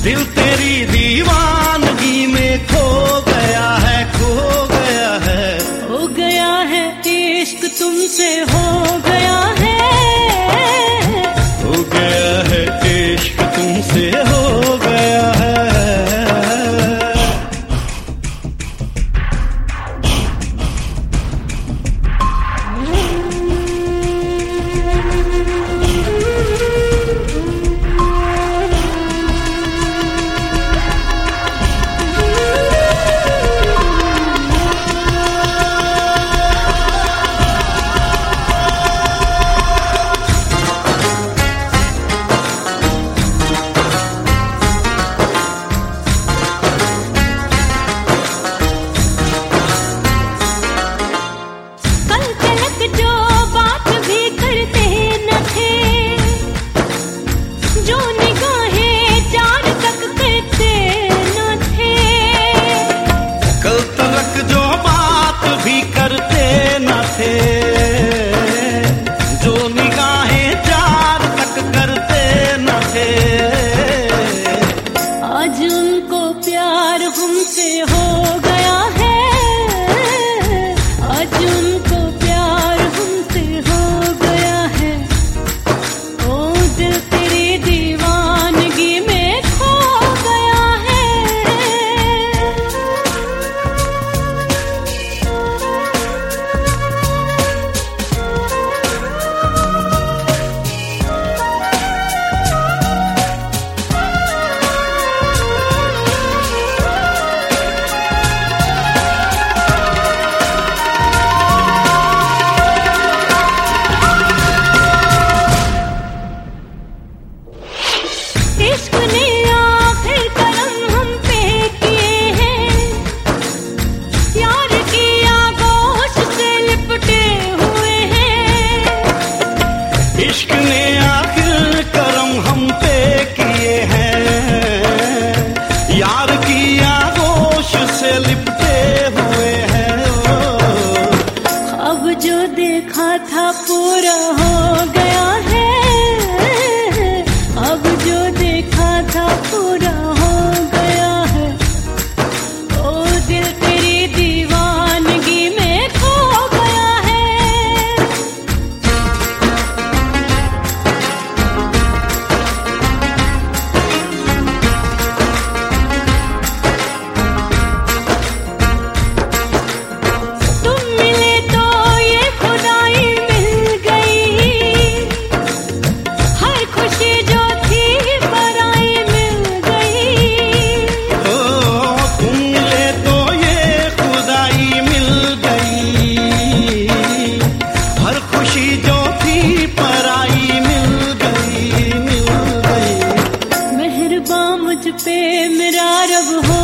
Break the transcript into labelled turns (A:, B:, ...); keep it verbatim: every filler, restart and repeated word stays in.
A: दिल तेरी दीवानगी में खो गया है, खो गया है,
B: हो गया है इश्क तुमसे, हो गया है,
A: हो गया है इश्क तुमसे, हो गया है। जो निगाहें चार तक करते न थे,
B: आज उनको प्यार हमसे हो गया है, आज उनको प्यार हमसे हो गया है। ओ दिल तेरी दीवानगी में खो गया है। इश्क ने आखिर करम हम पे किए हैं, यार की आगोश से लिपटे हुए हैं।
A: इश्क ने आखिर करम हम पे किए हैं, यार की आगोश से लिपटे हुए हैं।
B: अब जो देखा था पूरा हो गया है, अब जो देखा था पूरा हो गया है। ओ दिल तेरी दीवानगी में खो गया है। तुम मिले तो ये खुदाई मिल गई, हर खुशी जो थी पराई मिल गई।
A: ओ तुम मिले तो ये खुदाई मिल गई, हर खुशी जो थी पराई मिल गई, मिल गई।
B: मेहरबान मुझ पे मेरा रब हो